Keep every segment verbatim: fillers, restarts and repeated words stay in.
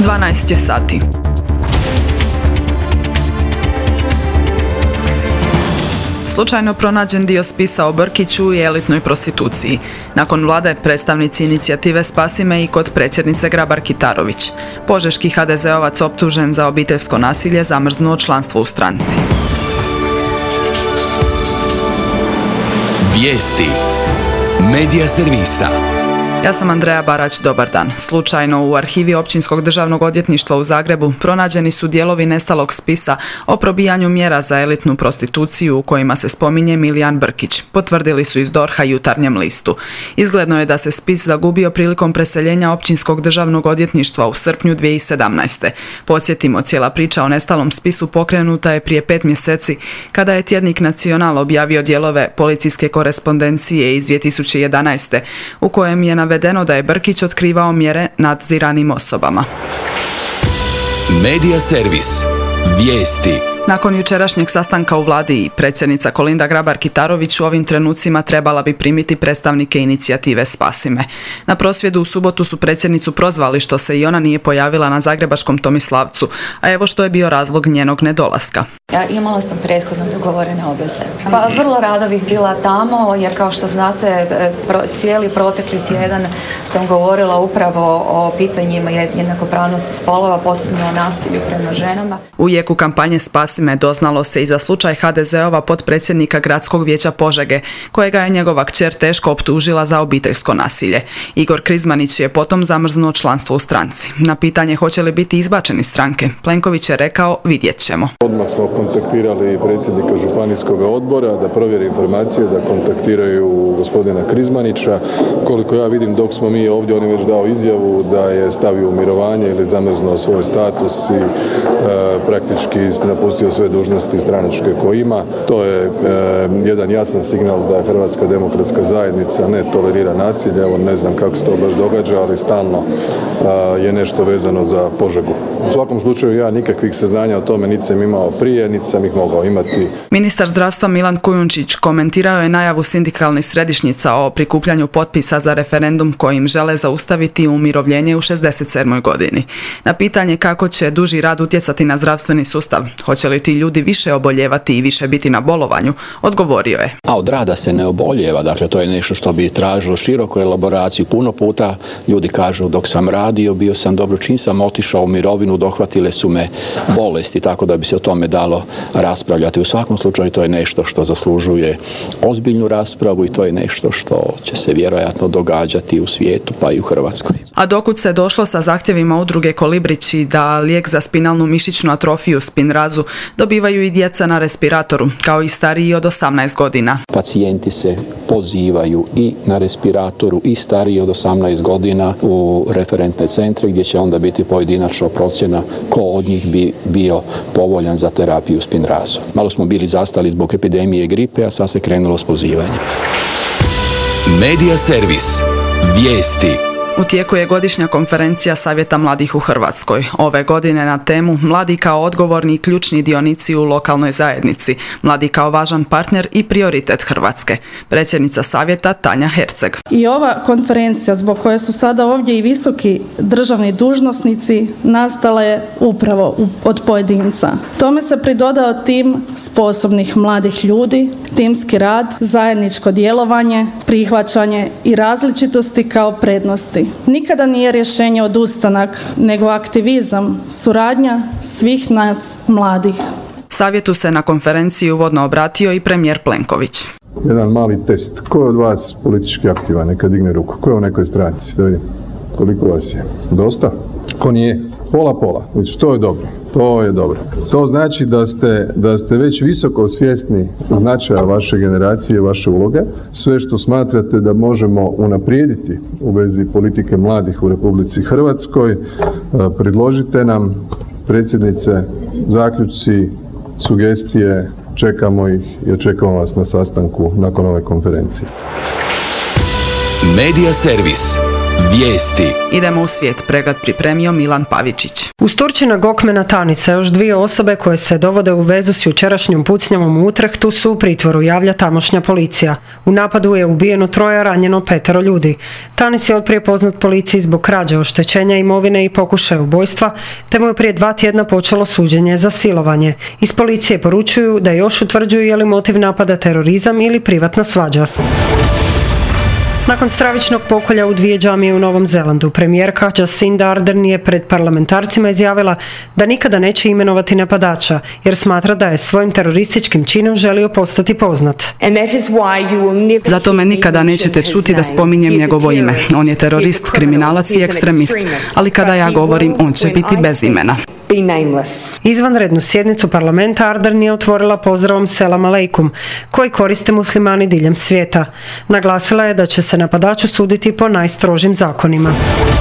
dvanaest je sati. Slučajno pronađen dio spisa o Brkiću i elitnoj prostituciji. Nakon vlade predstavnici inicijative Spasi me i kod predsjednice Grabar-Kitarović. Požeški ha de zeovac optužen za obiteljsko nasilje zamrznuo članstvo u stranci. Vijesti Medija servisa. Ja sam Andreja Barać, dobar dan. Slučajno u arhivi Općinskog državnog odvjetništva u Zagrebu pronađeni su dijelovi nestalog spisa o probijanju mjera za elitnu prostituciju u kojima se spominje Milijan Brkić, potvrdili su iz dorha Jutarnjem listu. Izgledno je da se spis zagubio prilikom preseljenja Općinskog državnog odvjetništva u srpnju dvije tisuće sedamnaeste. Podsjetimo, cijela priča o nestalom spisu pokrenuta je prije pet mjeseci kada je tjednik Nacional objavio dijelove policijske korespondencije iz dvije tisuće jedanaeste u kojem je navedeno da je Brkić otkrivao mjere nadziranim osobama. Medija servis. Vijesti. Nakon jučerašnjeg sastanka u vladi i predsjednica Kolinda Grabar-Kitarović u ovim trenucima trebala bi primiti predstavnike inicijative Spasi me. Na prosvjedu u subotu su predsjednicu prozvali što se i ona nije pojavila na zagrebačkom Tomislavcu, a evo što je bio razlog njenog nedolaska. Ja imala sam prethodno dogovorene obveze. Pa vrlo rado bih bila tamo, jer kao što znate, pro, cijeli protekli tjedan sam govorila upravo o pitanjima jednakopravnosti spolova, posebno o nasilju prema ženama. U jeku kampanje Spasi me doznalo se i za slučaj ha de zeova potpredsjednika Gradskog vijeća Požege, kojega je njegova kćer teško optužila za obiteljsko nasilje. Igor Krizmanić je potom zamrznuo članstvo u stranci. Na pitanje hoće li biti izbačen iz stranke, Plenković je rekao vidjet ćemo. Odmah smo kontaktirali predsjednika županijskog odbora da provjeri informacije, da kontaktiraju gospodina Krizmanića. Koliko ja vidim, dok smo mi ovdje, on je već dao izjavu da je stavio u mirovanje ili zamrznuo svoj status i e, praktički napustio sve dužnosti stranačke koje ima. To je e, jedan jasan signal da Hrvatska demokratska zajednica ne tolerira nasilje. Evo, ne znam kako se to baš događa, ali stalno e, je nešto vezano za Požegu. U svakom slučaju ja nikakvih saznanja o tome niti sam imao prije, niti sam ih mogao imati. Ministar zdravstva Milan Kujundžić komentirao je najavu sindikalnih središnjica o prikupljanju potpisa za referendum kojim žele zaustaviti umirovljenje u šezdeset sedmoj godini. Na pitanje kako će duži rad utjecati na zdravstveni sustav, hoće li ti ljudi više oboljevati i više biti na bolovanju, odgovorio je. A od rada se ne oboljeva, dakle to je nešto što bi tražilo široku elaboraciju. Puno puta ljudi kažu dok sam radio, bio sam dobro, čim sam otišao u mirovinu, dohvatile su me bolesti, tako da bi se o tome dalo raspravljati. U svakom slučaju to je nešto što zaslužuje ozbiljnu raspravu i to je nešto što će se vjerojatno događati u svijetu pa i u Hrvatskoj. A dokud se došlo sa zahtjevima udruge Kolibrići da lijek za spinalnu mišićnu atrofiju Spinrazu dobivaju i djeca na respiratoru, kao i stariji od osamnaest godina. Pacijenti se pozivaju i na respiratoru i stariji od osamnaest godina u referentne centre gdje će onda biti pojedinačna procjena ko od njih bi bio povoljan za terapiju Spinrazom. Malo smo bili zastali zbog epidemije gripe, a sad se krenulo s pozivanjem. Medija servis. Vijesti. U tijeku je godišnja konferencija Savjeta mladih u Hrvatskoj. Ove godine na temu Mladi kao odgovorni i ključni dionici u lokalnoj zajednici, mladi kao važan partner i prioritet Hrvatske. Predsjednica Savjeta Tanja Herceg. I ova konferencija, zbog koje su sada ovdje i visoki državni dužnosnici, nastala je upravo od pojedinca. Tome se pridodao tim sposobnih mladih ljudi, timski rad, zajedničko djelovanje, prihvaćanje i različitosti kao prednosti. Nikada nije rješenje odustanak, nego aktivizam, suradnja svih nas mladih. Savjetu se na konferenciji uvodno obratio i premijer Plenković. Jedan mali test. Ko je od vas politički aktivan? Neka digne ruku. Ko je u nekoj stranci? Da vidim. Koliko vas je? Dosta? Ko nije? Pola pola. Znači, to je dobro. To je dobro. To znači da ste, da ste već visoko svjesni značaja vaše generacije, vaše uloge. Sve što smatrate da možemo unaprijediti u vezi politike mladih u Republici Hrvatskoj, predložite nam, predsjednice, zaključci, sugestije, čekamo ih i očekujemo vas na sastanku nakon ove konferencije. Medija servis. Vijesti. Idemo u svijet, pregled pripremio Milan Pavičić. Uz Turčina Gokmena Tanisa još dvije osobe koje se dovode u vezu s jučerašnjom pucnjavom u Utrehtu su u pritvoru, javlja tamošnja policija. U napadu je ubijeno troje, a ranjeno petero ljudi. Tanis je otprije poznat policiji zbog krađe, oštećenja imovine i pokušaja ubojstva, te mu je prije dva tjedna počelo suđenje za silovanje. Iz policije poručuju da još utvrđuju je li motiv napada terorizam ili privatna svađa. Nakon stravičnog pokolja u dvije džamije u Novom Zelandu, premijerka Jacinda Ardern je pred parlamentarcima izjavila da nikada neće imenovati napadača, jer smatra da je svojim terorističkim činom želio postati poznat. Zato me nikada nećete čuti da spominjem njegovo ime. On je terorist, kriminalac i ekstremist, ali kada ja govorim, on će biti bez imena. Izvanrednu sjednicu parlamenta Ardern je otvorila pozdravom Selam aleikum, koji koriste muslimani diljem svijeta. Naglasila je da će se napadaču suditi po najstrožim zakonima.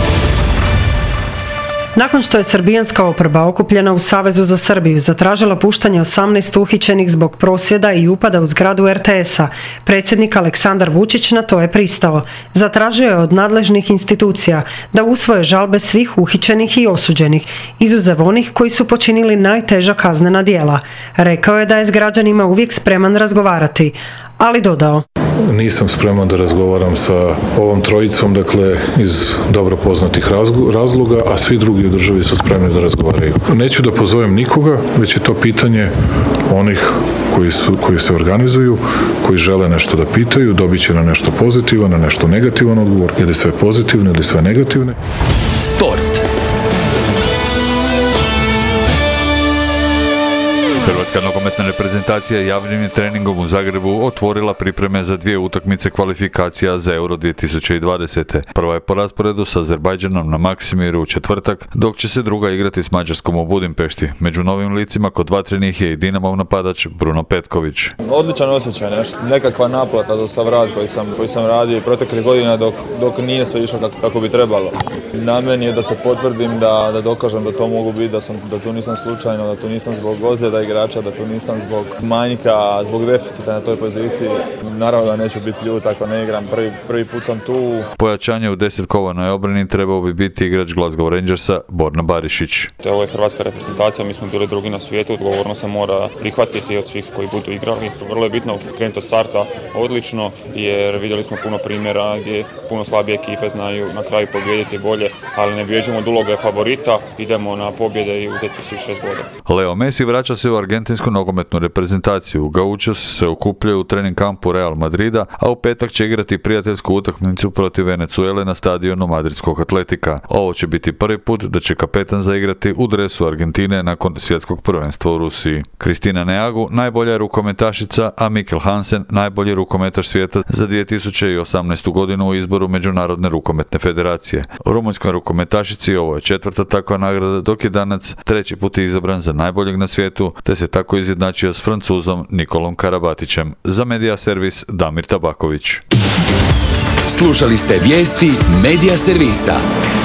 Nakon što je srbijanska oporba okupljena u Savezu za Srbiju zatražila puštanje osamnaest uhićenih zbog prosvjeda i upada u zgradu er te es a, predsjednik Aleksandar Vučić na to je pristao. Zatražio je od nadležnih institucija da usvoje žalbe svih uhićenih i osuđenih, izuzev onih koji su počinili najteža kaznena djela. Rekao je da je s građanima uvijek spreman razgovarati, ali dodao: Nisam spreman da razgovaram sa ovom trojicom, dakle, iz dobro poznatih razloga, a svi drugi u državi su spremni da razgovaraju. Neću da pozovem nikoga, već je to pitanje onih koji, su, koji se organizuju, koji žele nešto da pitaju, dobit će na nešto pozitivan, na nešto negativan odgovor, ili sve pozitivne, ili sve negativne. Sport. Hrvatska nogometna reprezentacija javnim je treningom u Zagrebu otvorila pripreme za dvije utakmice kvalifikacija za Euro dvije tisuće dvadesete. Prva je po rasporedu sa Azerbajdžanom na Maksimiru u četvrtak, dok će se druga igrati s Mađarskom u Budimpešti. Među novim licima kod vatrenih je i Dinamov napadač Bruno Petković. Odličan osjećaj, nešto. Nekakva naplata za sav rad koji sam, koji sam radio proteklih godina dok, dok nije sve išlo kako, kako bi trebalo. Na meni je da se potvrdim, da, da dokažem da to mogu biti, da, sam, da tu nisam slučajno, da tu nisam zbog ozljeda igrača, da tu nisam zbog manjka, zbog deficita na toj poziciji. Naravno da neću biti ljut ako ne igram, prvi, prvi put sam tu. Pojačanje u desetkovanoj obrani trebao bi biti igrač Glasgow Rangersa Borna Barišić. Ovo je hrvatska reprezentacija, mi smo bili drugi na svijetu, odgovorno se mora prihvatiti od svih koji budu igrali. Vrlo je bitno krenuti od starta odlično, jer vidjeli smo puno primjera gdje puno slabije ekipe znaju na kraju pobijediti bolje, ali ne bježimo od uloge favorita, idemo na pobjede i uzeti svih šest boda. Leo Messi vraća se u argentinsku nogometnu reprezentaciju. Gauchos se okupljaju u trening kampu Real Madrida, a u petak će igrati prijateljsku utakmicu protiv Venezuele na stadionu madridskog Atletika. Ovo će biti prvi put da će kapetan zaigrati u dresu Argentine nakon svjetskog prvenstva u Rusiji. Kristina Neagu najbolja je rukometašica, a Mikkel Hansen najbolji rukometaš svijeta za dvije tisuće osamnaestu godinu u izboru Međunarodne rukometne federacije. Rumunjskoj rukometašici ovo je četvrta takva nagrada, dok je Danac treći put izabran za najboljeg na svijetu, te se tako izjednačio s Francuzom Nikolom Karabatićem. Za Medija Servis Damir Tabaković. Slušali ste vijesti Medija Servisa.